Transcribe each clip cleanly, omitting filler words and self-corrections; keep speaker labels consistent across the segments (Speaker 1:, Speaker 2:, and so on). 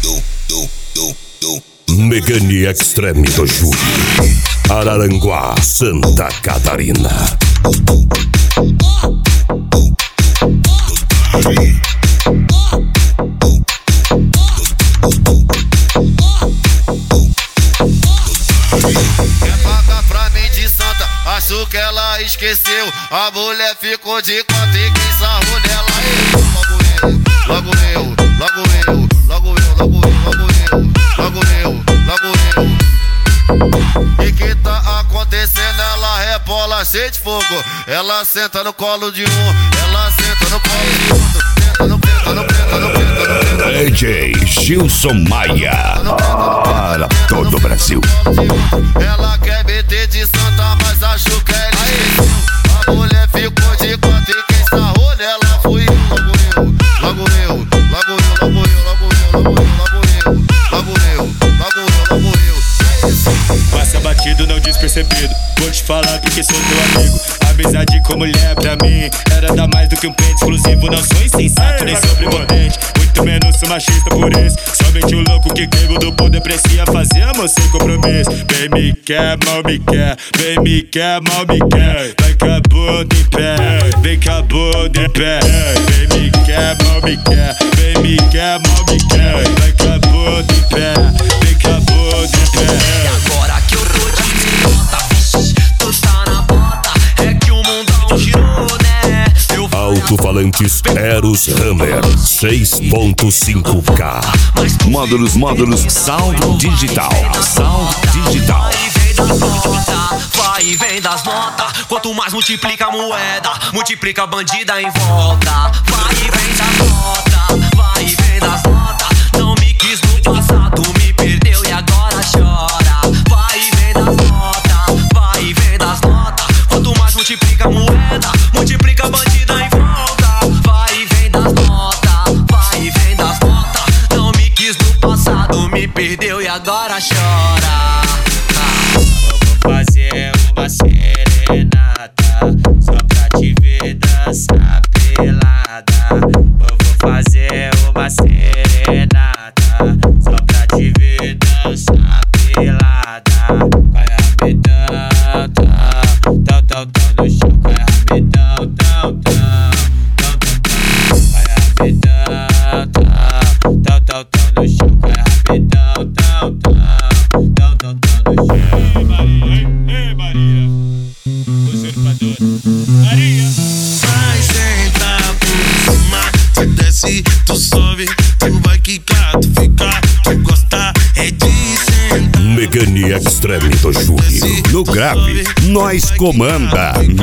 Speaker 1: Megane Extreme do Júlio, Araranguá, Santa Catarina.
Speaker 2: Quer pagar pra mim de santa, acho que ela esqueceu. A mulher ficou de conta e quem sarrou nela. Logo eu, logo eu, logo eu, logo eu, logo eu, logo eu, logo eu. E que tá acontecendo? Ela rebola cheia de fogo. Ela senta no colo de um, ela senta no colo de outro.
Speaker 1: DJ Gilson Maia, para todo o Brasil.
Speaker 2: Ela quer meter de santa, mas acho que ela esqueceu. A mulher ficou de conta e quem sarrou nela fui eu. Logo eu, logo eu, logo eu, logo eu, logo eu, logo eu, logo eu, logo eu.
Speaker 3: Passa batido, não despercebido. Vou te falar que sou teu amigo. Amizade com mulher pra mim era dar mais do que um pente exclusivo. Não sou insensato nem sobrepotente, muito menos sou machista por isso. Somente um louco que queimo do poder aprecia fazer amor sem compromisso. Bem me quer, mal me quer, bem me quer, mal me quer. Vai com a bunda em pé, vem com a bunda em pé. Bem me quer, mal me quer, bem me quer, mal me quer. Vai com a bunda em pé, vem com a bunda em pé.
Speaker 4: E agora que eu tô de nota, tu tá na bota, é que o mundão girou, né?
Speaker 1: Alto-falantes Eros Hammer 6.5K. Módulos Sound Digital.
Speaker 4: Vai e vem das notas. Quanto mais multiplica a moeda, multiplica a bandida em volta. Vai e vem das notas, vai e vem das notas. Não me quis no passado, me perdeu e agora chora. Vai e vem das notas, vai e vem das notas. Quanto mais multiplica a moeda, multiplica a bandida em volta. Vai e vem das notas, vai e vem das notas. Não me quis no passado, me perdeu e agora chora.
Speaker 3: Vou fazer uma serenata só pra te ver dançar pelada. Vou fazer uma serenata só pra te ver dançar pelada. Vai rapidão, tão, tão, tão no chão. Vai rapidão, tão, tão, tão, tão, tão. Vai rapidão, tão, tão, tão no chão. Vai rapidão, tão, tão, tão, tão, tão no chão. Ei, Maria, usurpadora, Maria.
Speaker 5: Vai sentar por cima, tu desce, tu sobe, tu vai quicar, tu ficar, tu gostar, é de sentar.
Speaker 1: Megane Extreme do Júlio, no grave, nós comanda.
Speaker 5: É de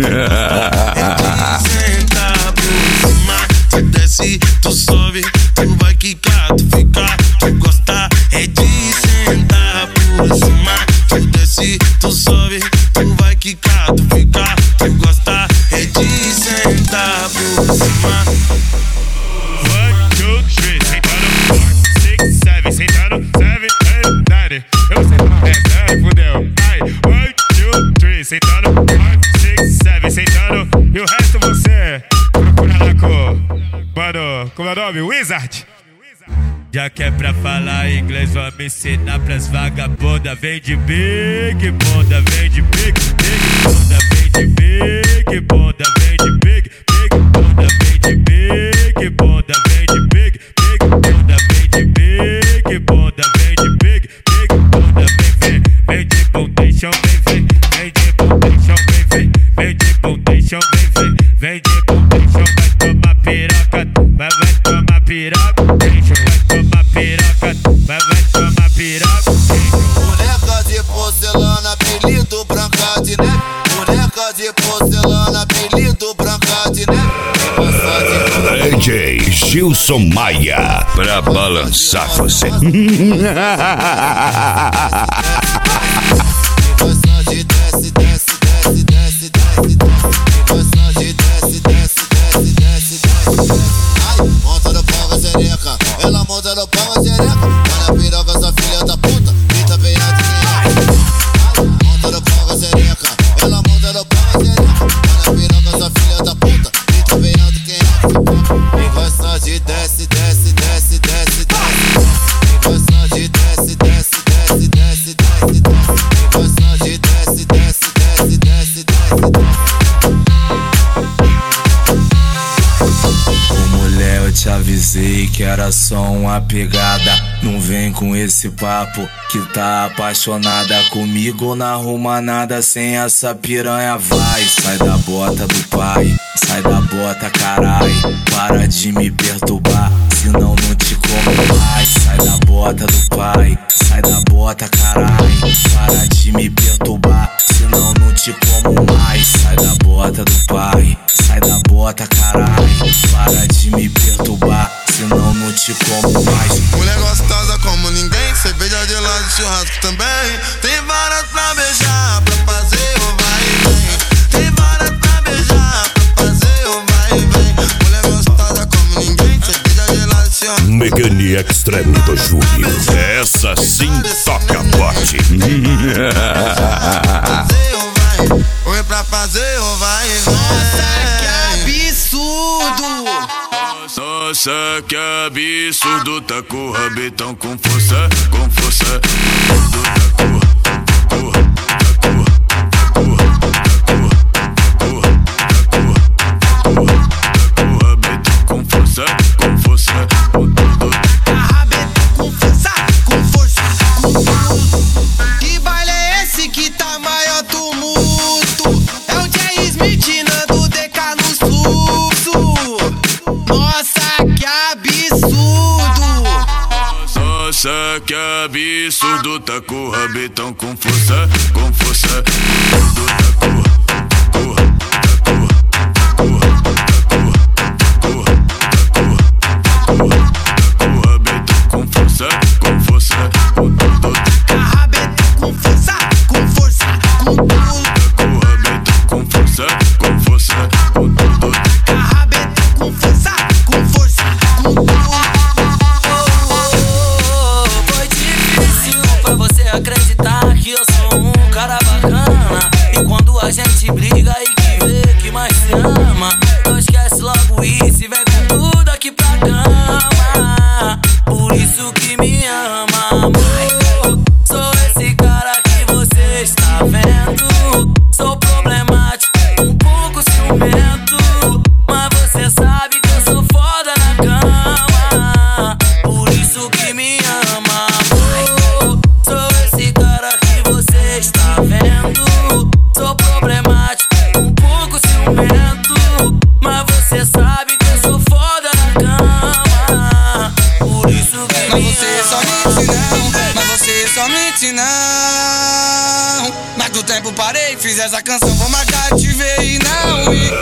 Speaker 5: sentar por cima, tu desce, tu sobe, tu vai quicar, tu ficar, tu gostar, é de sentar por cima, tu desce, tu sobe, tu vai quicar, tu ficar, tu gostar, é de sentar por cima.
Speaker 3: 1, 2, 3, sentando 4, 6, 7, sentando 7, 8, 9. Eu sei como é, fudeu. Ai, 1, 2, 3, sentando 4, 6, 7, sentando. E o resto você procura na cor. Mano, como é o nome? Wizard. Já que é pra falar inglês, vamos ensinar pras vagabundas. Vem de big bunda, vem de big bunda, vem de big bunda, vem de big bunda, vem de big bunda, vem de big bunda, vem de big bunda, vem de big bunda, vem de bundation, vem de bundation, vem de bundation, vem de bundation, vai tomar piroca, vai tomar piroca, vai tomar piroca, vai tomar piroca.
Speaker 2: Boneca de porcelana, apelido Branca de Neve. Boneca de porcelana, apelido Branca de Neve.
Speaker 1: DJ Gilson Maia, pra balançar você.
Speaker 2: Desce, desce, desce, desce, desce, desce, desce, desce, desce, desce, desce. Ai, monta no pau a xereca, ela monta no pau a xereca. Vai na piroca, essa filha da puta, grita bem alto quem é. Ai, monta no pau a xereca, ela monta no pau a xereca. Vai na piroca, essa filha da puta, grita bem alto quem é. E gosta de desce, desce, desce, desce, desce.
Speaker 6: te avisei que era só uma pegada. Não vem com esse papo que tá apaixonada comigo, não arruma nada sem essa piranha. Vai, sai da bota do pai, sai da bota, carai. Para de me perturbar, senão não te como mais. Sai da bota do pai, sai da bota, carai. Para de me perturbar, senão não te como mais. Sai da bota do pai, sai da bota, carai. Para de me perturbar, senão não te como mais.
Speaker 5: Mulher gostosa como ninguém, cerveja de lado e churrasco também. Tem várias pra beijar, pra fazer o vai e vem. Tem várias pra beijar, pra fazer o vai e vem. Mulher gostosa como ninguém, cerveja de lado e churrasco.
Speaker 1: Mecania Extreme do Júnior. Essa sim toca bote.
Speaker 5: Oi pra fazer o vai e vem.
Speaker 4: Nossa, que absurdo!
Speaker 7: Nossa, que absurdo. Tá com o rabetão com força, com força. Nossa, que absurdo. Tá com o rabetão com força, com força.
Speaker 6: Acreditar que eu sou um cara bacana, e quando a gente briga e que vê que mais se ama, não esquece logo isso e vem com tudo aqui pra cama. Por isso que me ama, amor. Sou esse cara que você está vendo. Sou problemático, um pouco ciumento, mas você sabe que eu sou foda na cama. Por isso que me ama, amor. Sou esse cara que você está vendo. Sou problemático, um pouco ciumento, mas você sabe que eu sou foda na cama. Por isso que me ama.
Speaker 5: Mas você só mente não. Mas do tempo parei, fiz essa canção, vou marcar, te ver e não ir.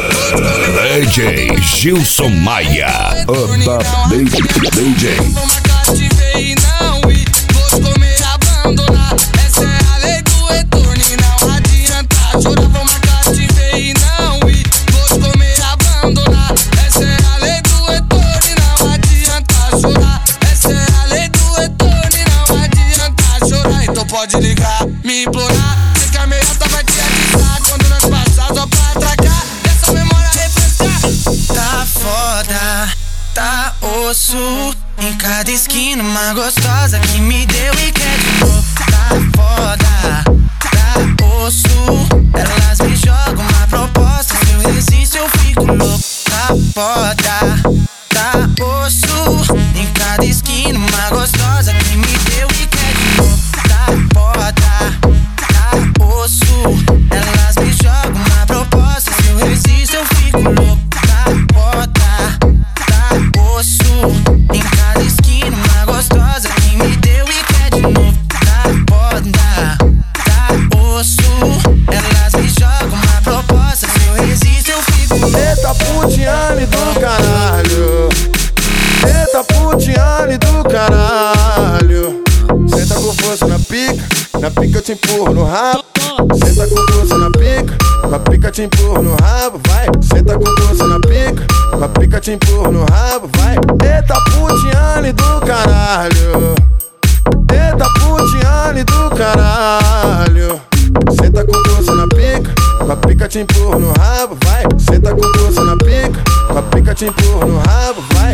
Speaker 1: DJ Gilson Maia, o top DJ.
Speaker 5: Vou marcar, te ver e não ir. Vou te comer, abandonar. Essa é a lei do retorno e não adianta chorar. Vou marcar, te ver e não ir. Vou te comer, abandonar. Essa é a lei do retorno e não adianta chorar. Essa é a lei do retorno e não adianta chorar. Então pode ligar, me implorar. Sei que a meiota vai te avisar quando nós passar só pra atracar. Dessa memória refrescar.
Speaker 6: Tá foda, tá osso. Em cada esquina uma gostosa que me deu e quer de novo. Tá foda, tá osso. Elas me jogam uma proposta, se eu resisto eu fico louco. Tá foda, tá osso. Em cada esquina uma gostosa que me deu e quer de novo. Tá foda, tá osso. Elas me jogam uma proposta, se eu resisto eu fico louco. Tá foda, tá osso. Em cada esquina uma gostosa que me deu e quer de novo. Tá foda, tá osso. Elas me jogam uma proposta, se eu resisto eu fico louco.
Speaker 8: Eita putiane do caralho. Eita putiane do caralho. Senta com força na pica eu te empurro no rabo. Senta com força na pica te empurro no rabo, vai. Senta com força na pica te empurro no rabo, vai. Eita putiane do caralho. Eita putiane do caralho. Senta com força na pica te empurro no rabo, vai. Senta com força na pica te empurro no rabo, vai.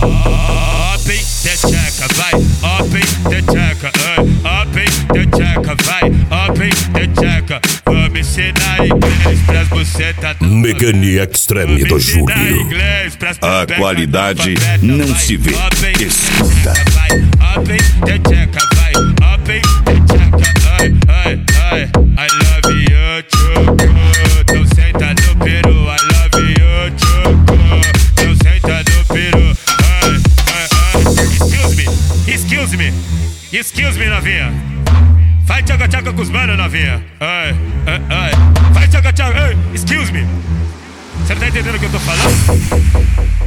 Speaker 3: Up em techeca, vai. Up em techeca, up em techeca, vai. Up em techeca. Vamos ensinar inglês pras bucetas.
Speaker 1: Mecania Extreme do Júlio.
Speaker 7: A qualidade não se vê, escuta.
Speaker 3: I love you, choco. Então senta no peru. I love you, choco. Então senta no peru. Excuse me, novinha. Vai tchaca-tchaca com os manos, novinha. Vai tchaca-tchaca, excuse me. Você não tá entendendo o que eu tô falando?